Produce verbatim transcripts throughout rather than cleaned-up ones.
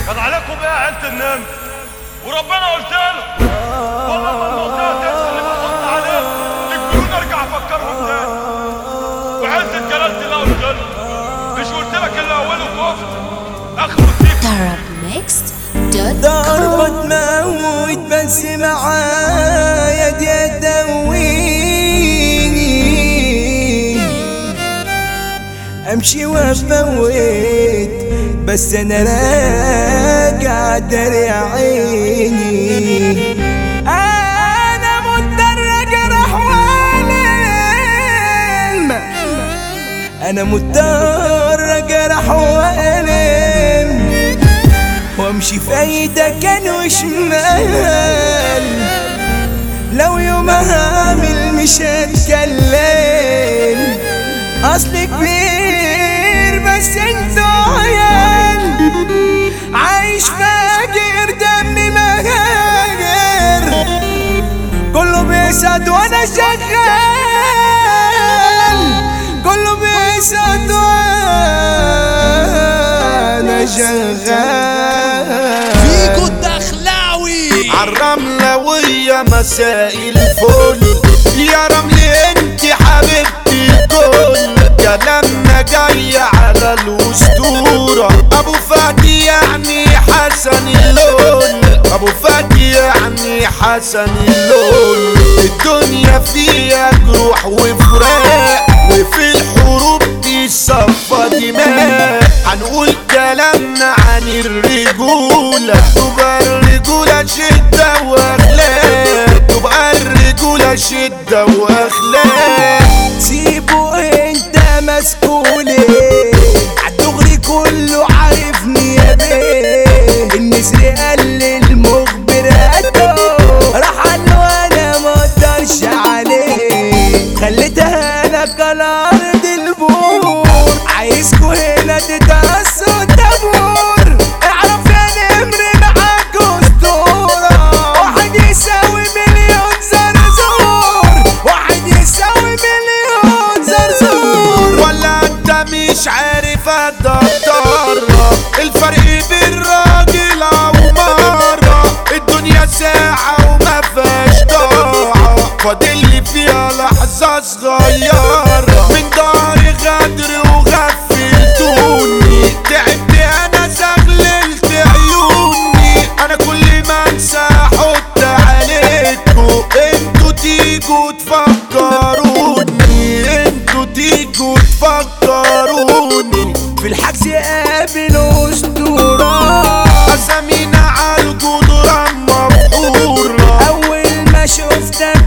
كان عليكم ايه يا عيلة النمر؟ وربنا قلت له والله ما المنطقة دي اللي بحط عليها يقولون ارجع افكرهم تاني. وعزة جلالة الله قلت له مش قلت لك اللي اوله كفت اخره سيف. ضربة تموت بس معايا دي تدويني، امشي وافوت بس انا راجع داري عيني. انا مضطر اجرح والم، انا مضطر اجرح والم، وامشي في اي دكان وشمال. لو يوم هعمل مش هتكلم، اصلي كبير بس انتوا عيال. عايش فاجر دمي مهاجر، كله بيسعد وانا شغال، كله بيسعد وانا شغال. فيكو الدخلاوي عالرملوية مساء الفل، يا رملي انت حبيبتي الكل. كلامنا جاي على الاسطورة ابو فادي يعني حسن اللون، ابو فادي يعني حسن اللون. الدنيا فيها جروح وفراق، وفي الحروب دي صفى دماء. هنقول كلامنا عن الرجولة، تبقى الرجولة شدة واخلاق، تبقى الرجولة شدة واخلاق. سيبوا انت مسكولي عالدغري كله عارفني يا بيه. النسر قال للمخبر قده راح قاله انا مقدرش عليه، خليتها لك على ارض البور. عايزكوا هنا تتقصوا الدبور، اعرف يا نمر معاك اسطورة. واحد يساوي مليون زرزور، واحد يساوي مليون زرزور. ولا انت مش عارف الدكتورة الفرق بين راجل ومرة؟ الدنيا ساعة وما فيهاش ضاعة، فاضل لي فيها لحظة صغيرة. من داري غدر وغفلتوني، تعبت انا زغللت عيوني. انا كل ما انسى احط عليكوا، انتوا تيجوا تفكروني، انتوا تيجوا تفكروني. في الحجز قابل اسطورة، اسامينا عالجدران مبحورة. اول ما شفتك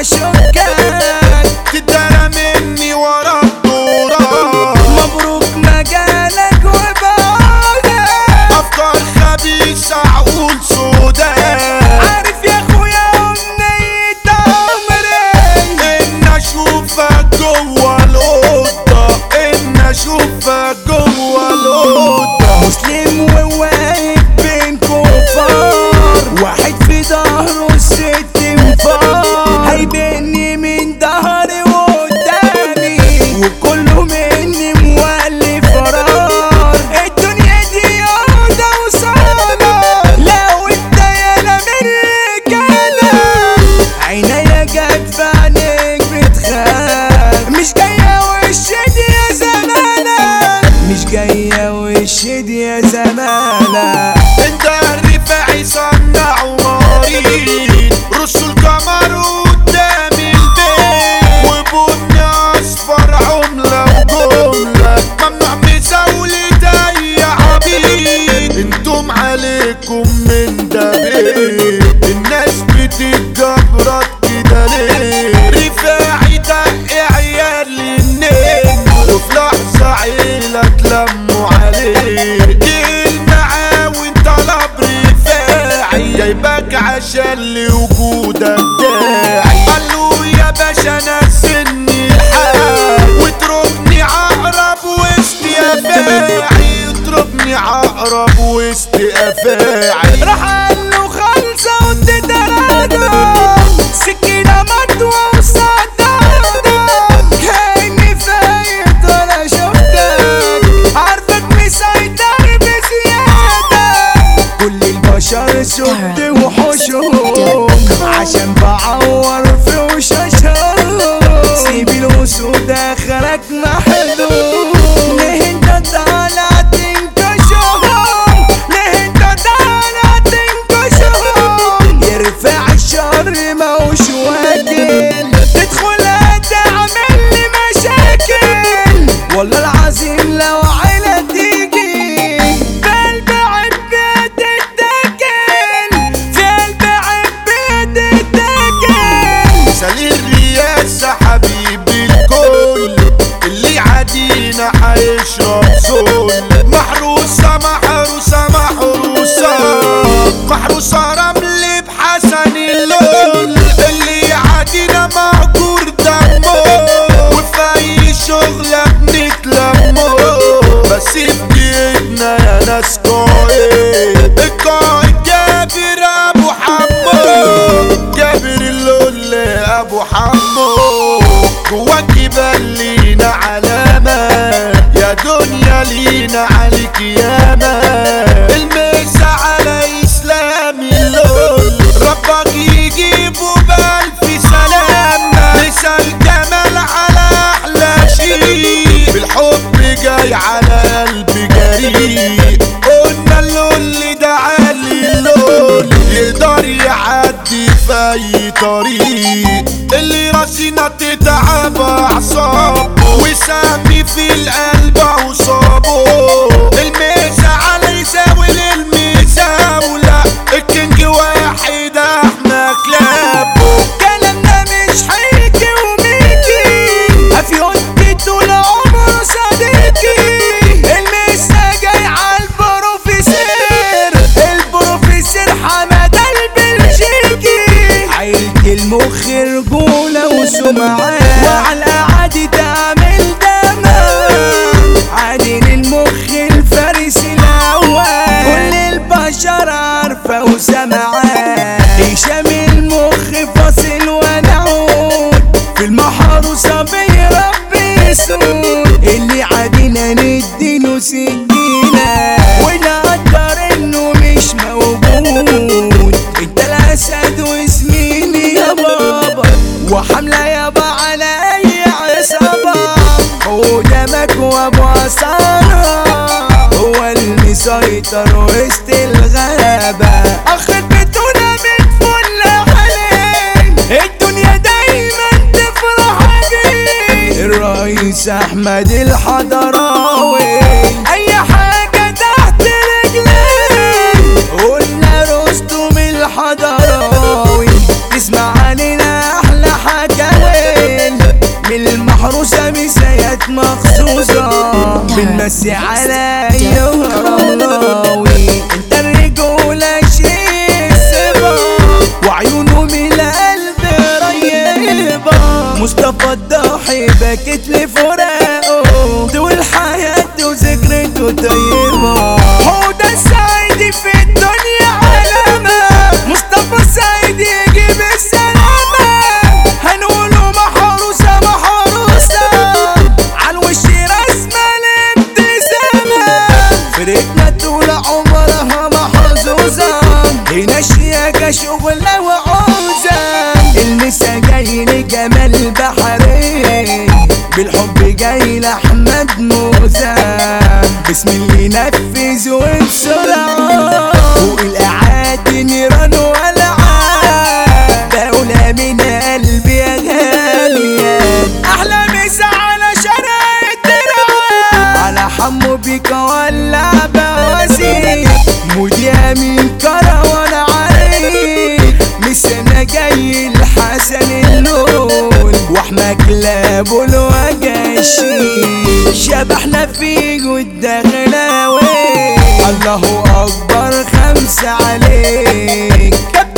واشكك تدارى مني ورا الدورة. مبروك مجالك وبعدك، افكار خبيثة عقول سوداء. عارف يا اخويا امنية عمري ان اشوفك جوا الاوضة، ان اشوفك جوا الاوضة. مسلم وواقف بين كفار، واحد في ظهره الست انفار. هيبني من ظهري وقدامي، وكله مني مولي فرار. الدنيا دي ياضة وصالة، لو انت يالا من رجالة. عينيا جت في عينيك بتخاف، مش جاية وشد يا زمانة، مش جاية وشد يا زمانة. انت الرفاعي صنع ومريض، رسوا القمر قدام البيت. وبني اصفر عملة وجملة، ممنوع بزولة اي عبيد. انتم عليكم من ده بيت، الناس بتتجبرت كده ليه؟ رفاعي دق عيال للنيل، وفي لحظة عيلة تلموا عليه. المعاون طلب رفاعي، جايبك عشان لوجودك داعي. قالوا يا باشا نزلني الحال، واتركني عقرب وسط افاعي، اتركني عقرب وسط افاعي. راح قاله خالصة وتتردد، سكينة مدوى وصدادة. كأني فايت ولا شفتك، عارفك مسيطر بزيادة. صد وحوشهم عشان بعور في وشاشهم. سيب الاسود اخرك محدود. ليه انت طالع تنكشهم؟ ليه انت طالع تنكشهم؟ يرفع الشر موش واكل تدخل تعمل لي مشاكل. والله العظيم لو عيلة تيجي في قلب عبيد التاكل، في قلب عبيد التاكل. سالي الرياسة حبيبي الكل اللي عادينا حيشرب سول. محروسة محروسة محروسة محروسة رملي بحسن اللون اللي عادينا مهجور دمه. وفي أي شغلة بنتلمه بس في ايدنا يا ناس قايد. القايد جابر أبو حمو، جابر اللول أبو حمو. جوا الجبال لينا علامة يا دنيا لينا عليك ياما. المسا على إسلامي اللول ربك يجيبه بألف سلامة. مسا الجمال على أحلى شيء بالحب جاي على قلبي جريء. قلنا اللول ده عالي اللول يقدر يعدي في أي طريق. اللي راسنا تتعب أعصابه وسامي في القلب أوصابه. الميزة على يساوي للمساولة الكينج واحد احنا كلابه. كلامنا مش حيكي وميكي افيونتي طول عمره صديقي. المسا جاي عالبروفيسير، البروفيسير حمد البلجيكي. عيلة المخ رجولة وسمعة وعلى عادي تعمل دمام. عادل المخ الفارس الأول كل البشر عارفة وسمعة. هشام المخ فاصل ونعود في المحروسة بيربي يسود. اللي عادينا نديله سكينة ونقدر انه مش موجود. انت الاسد وزميلي يا بابا وحملة يابا على اي عصابة. هو دمك وابو عصارة هو المسيطر وسط الغابة. اخر بيتنا متفل عليه الدنيا دايما تفرح بيه. الرئيس احمد الحضراوي اي حاجة تحت رجليه. قلنا رستم الحضراوي تسمع علينا احلى حكاوين. من المحروسة مسايات مخصوصة بنمسي على يهرملاوي. انت الرجولة شيء السبا وعيونه من القلب ريبة. مصطفى الضاحي بكت لفراقه طول حياته وذكرته طيبة. حوده السعيدي في الدنيا علامة. مصطفى السعيد يجيب السلامة. هنقوله محروسة محروسة عالوش رسمة الابتسامة. فرقنا طول عمرها محظوظة هنا شياكة شغلة وعوزة. المسا جاي لجمال بحري بالحب جاي لأحمد موزة. بسم اللي نفذ وبسرعة فوق الأعادي نيران ولعان. بقولها من قلبي يا غالية أحلى مسا على شارع الدرعا. على حمو بيك ولع بواسيك موديا من كروان عليك. مسنا جاي الحسن اللون واحنا كلاب الوجاشي. شبحنا في جود غلاوي الله اكبر خمسة عليك.